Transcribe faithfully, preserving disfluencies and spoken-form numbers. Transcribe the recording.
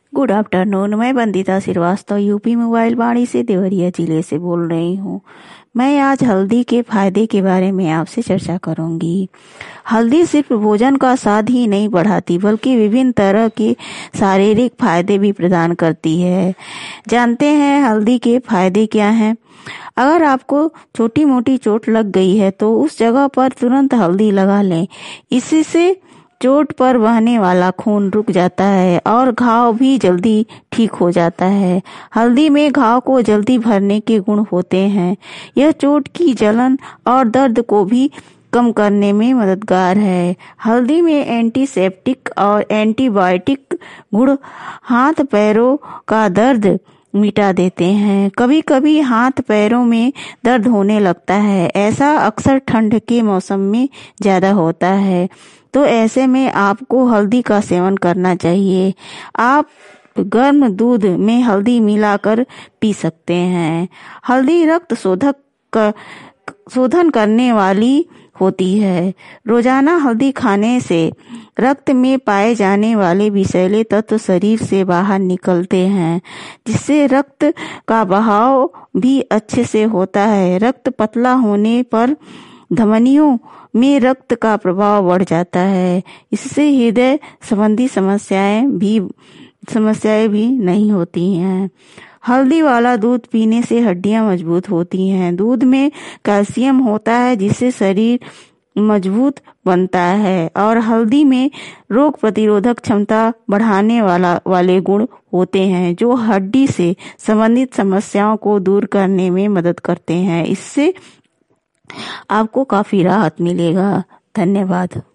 Good afternoon. मैं Vandita Srivastava UP mobile Vaani से देवरिया जिले से बोल रही हूँ। मैं आज हल्दी के फायदे के बारे में आपसे चर्चा करूंगी। हल्दी सिर्फ भोजन का स्वाद ही नहीं बढ़ाती बल्कि विभिन्न तरह के शारीरिक फायदे भी प्रदान करती है। जानते हैं हल्दी के फायदे क्या हैं? अगर आपको छोटी मोटी चोट लग गई है तो उस जगह पर तुरंत हल्दी लगा लें। इससे चोट पर बहने वाला खून रुक जाता है और घाव भी जल्दी ठीक हो जाता है। हल्दी में घाव को जल्दी भरने के गुण होते हैं। यह चोट की जलन और दर्द को भी कम करने में मददगार है। हल्दी में एंटीसेप्टिक और एंटीबायोटिक गुण हाथ पैरों का दर्द मिटा देते हैं। कभी कभी हाथ पैरों में दर्द होने लगता है। ऐसा अक्सर ठंड के मौसम में ज्यादा होता है, तो ऐसे में आपको हल्दी का सेवन करना चाहिए। आप गर्म दूध में हल्दी मिलाकर पी सकते हैं। हल्दी रक्त शोधक कर, शोधन करने वाली होती है। रोजाना हल्दी खाने से रक्त में पाए जाने वाले विषैले तत्व शरीर से बाहर निकलते हैं, जिससे रक्त का बहाव भी अच्छे से होता है। रक्त पतला होने पर धमनियों में रक्त का प्रभाव बढ़ जाता है। इससे हृदय संबंधी समस्याएं भी समस्याएं भी नहीं होती हैं। हल्दी वाला दूध पीने से हड्डियां मजबूत होती हैं। दूध में कैल्शियम होता है जिससे शरीर मजबूत बनता है और हल्दी में रोग प्रतिरोधक क्षमता बढ़ाने वाला वाले गुण होते हैं जो हड्डी से संबंधित समस्याओं को दूर करने में मदद करते हैं। इससे आपको काफी राहत मिलेगा। धन्यवाद।